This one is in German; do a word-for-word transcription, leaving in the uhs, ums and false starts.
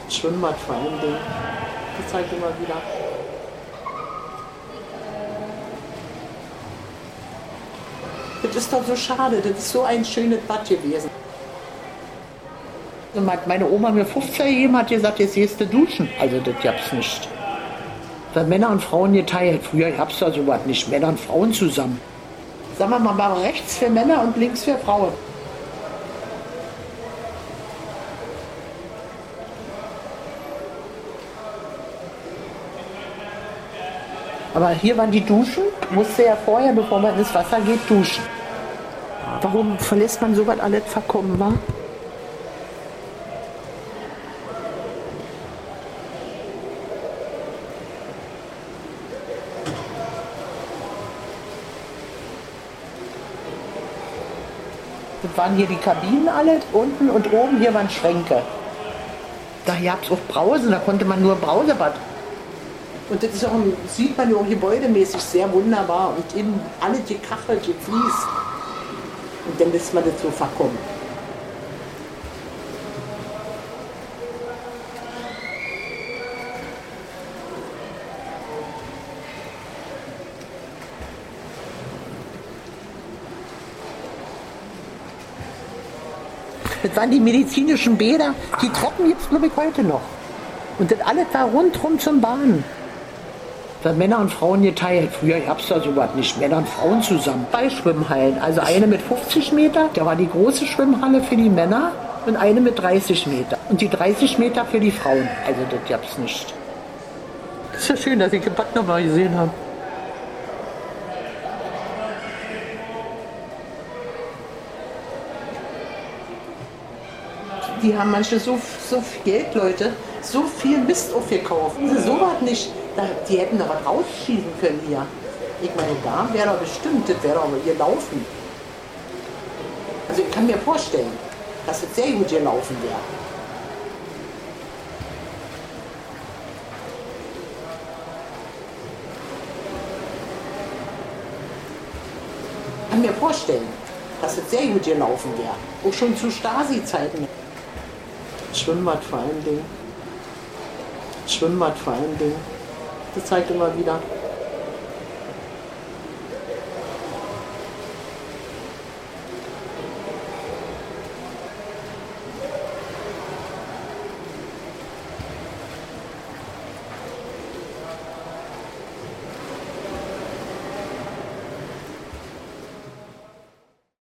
Schwimmbad vor allen Dingen. Das zeigt immer wieder. Das ist doch so schade, das ist so ein schönes Bad gewesen. Und hat meine Oma mir fünfzig gegeben, hat gesagt, jetzt gehst du duschen. Also das gab's nicht. Da Männer und Frauen geteilt. Früher gab's da sowas nicht. Männer und Frauen zusammen. Sagen wir mal, mal rechts für Männer und links für Frauen. Aber hier waren die Duschen, musste ja vorher, bevor man ins Wasser geht, duschen. Warum verlässt man sowas alles verkommen, wa? Das waren hier die Kabinen alle, unten und oben, hier waren Schränke. Da gab es auch Brausen, da konnte man nur Brausebad. Und das ist auch, sieht man ja auch gebäudemäßig sehr wunderbar und innen alles gekachelt, gefliest. Und dann lässt man das so verkommen. Das waren die medizinischen Bäder, die Treppen gibt es glaube ich heute noch. Und das alles war rundherum zum Bahnen. Da Männer und Frauen geteilt. Früher gab es da sowas nicht. Männer und Frauen zusammen. Zwei Schwimmhallen. Also eine mit fünfzig Meter, da war die große Schwimmhalle für die Männer und eine mit dreißig Meter. Und die dreißig Meter für die Frauen. Also das gab es nicht. Das ist ja schön, dass ich das Bad nochmal gesehen habe. Die haben manche so, so viel Geld, Leute, so viel Mist aufgekauft. So was nicht. Die hätten da was rausschießen können hier. Ich meine, da wäre doch bestimmt, das wäre doch hier laufen. Also ich kann mir vorstellen, dass es sehr gut gelaufen wäre. Ich kann mir vorstellen, dass es sehr gut gelaufen wäre. Auch schon zu Stasi-Zeiten. Schwimmbad vor allen Dingen. Schwimmbad vor allen Dingen. Das zeigt immer wieder.